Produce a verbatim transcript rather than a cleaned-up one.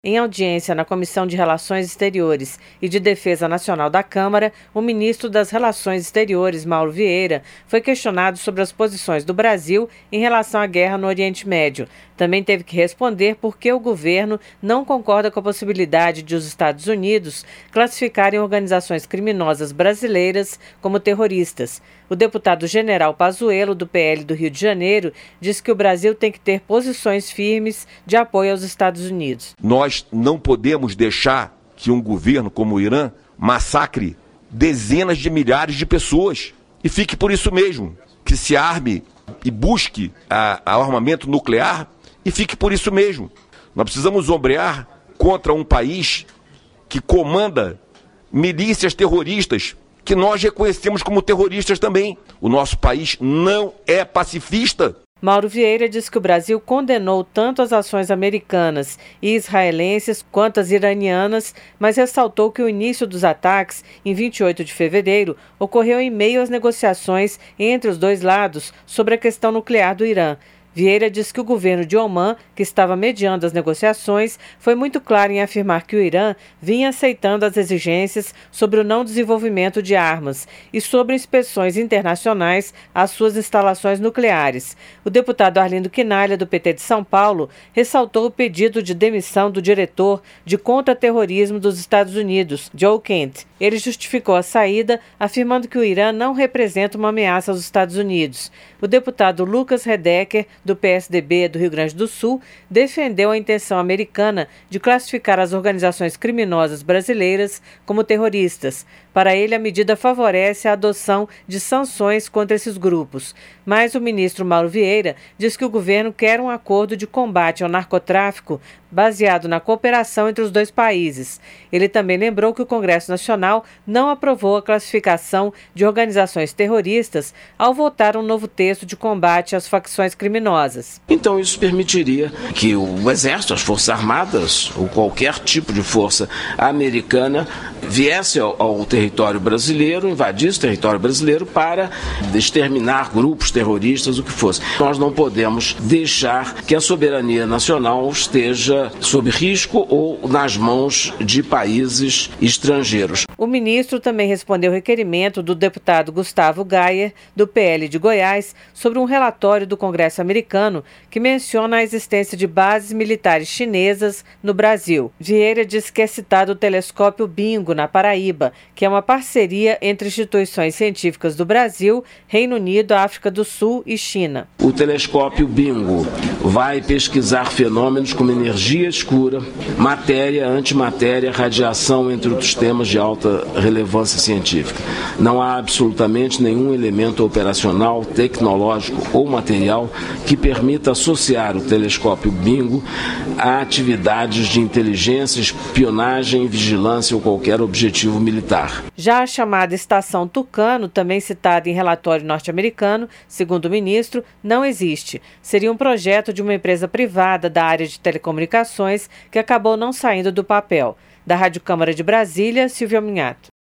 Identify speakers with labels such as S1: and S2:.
S1: Em audiência na Comissão de Relações Exteriores e de Defesa Nacional da Câmara, o ministro das Relações Exteriores, Mauro Vieira, foi questionado sobre as posições do Brasil em relação à guerra no Oriente Médio. Também teve que responder por que o governo não concorda com a possibilidade de os Estados Unidos classificarem organizações criminosas brasileiras como terroristas. O deputado General Pazuello, do P L do Rio de Janeiro, disse que o Brasil tem que ter posições firmes de apoio aos Estados Unidos.
S2: Nós não podemos deixar que um governo como o Irã massacre dezenas de milhares de pessoas e fique por isso mesmo, que se arme e busque a, a armamento nuclear e fique por isso mesmo. Nós precisamos ombrear contra um país que comanda milícias terroristas que nós reconhecemos como terroristas também. O nosso país não é pacifista.
S1: Mauro Vieira diz que o Brasil condenou tanto as ações americanas e israelenses quanto as iranianas, mas ressaltou que o início dos ataques, em vinte e oito de fevereiro, ocorreu em meio às negociações entre os dois lados sobre a questão nuclear do Irã. Vieira diz que o governo de Omã, que estava mediando as negociações, foi muito claro em afirmar que o Irã vinha aceitando as exigências sobre o não desenvolvimento de armas e sobre inspeções internacionais às suas instalações nucleares. O deputado Arlindo Quinalha, do P T de São Paulo, ressaltou o pedido de demissão do diretor de contra-terrorismo dos Estados Unidos, Joe Kent. Ele justificou a saída, afirmando que o Irã não representa uma ameaça aos Estados Unidos. O deputado Lucas Redeker, do P S D B do Rio Grande do Sul, defendeu a intenção americana de classificar as organizações criminosas brasileiras como terroristas. Para ele, a medida favorece a adoção de sanções contra esses grupos. Mas o ministro Mauro Vieira diz que o governo quer um acordo de combate ao narcotráfico baseado na cooperação entre os dois países. Ele também lembrou que o Congresso Nacional não aprovou a classificação de organizações terroristas ao votar um novo texto de combate às facções criminosas.
S3: Então isso permitiria que o Exército, as Forças Armadas ou qualquer tipo de força americana viesse ao, ao território brasileiro, invadisse o território brasileiro para exterminar grupos terroristas, o que fosse. Nós não podemos deixar que a soberania nacional esteja sob risco ou nas mãos de países estrangeiros.
S1: O ministro também respondeu ao requerimento do deputado Gustavo Gayer, do P L de Goiás, sobre um relatório do Congresso americano que menciona a existência de bases militares chinesas no Brasil. Vieira diz que é citado o telescópio Bingo, na Paraíba, que é uma parceria entre instituições científicas do Brasil, Reino Unido, África do Sul e China.
S3: O telescópio Bingo vai pesquisar fenômenos como energia escura, matéria, antimatéria, radiação, entre outros temas de alta relevância científica. Não há absolutamente nenhum elemento operacional, tecnológico ou material que permita associar o telescópio Bingo a atividades de inteligência, espionagem, vigilância ou qualquer objetivo militar.
S1: Já a chamada Estação Tucano, também citada em relatório norte-americano, segundo o ministro, não existe. Seria um projeto de uma empresa privada da área de telecomunicações que acabou não saindo do papel. Da Rádio Câmara de Brasília, Silvia Minhato.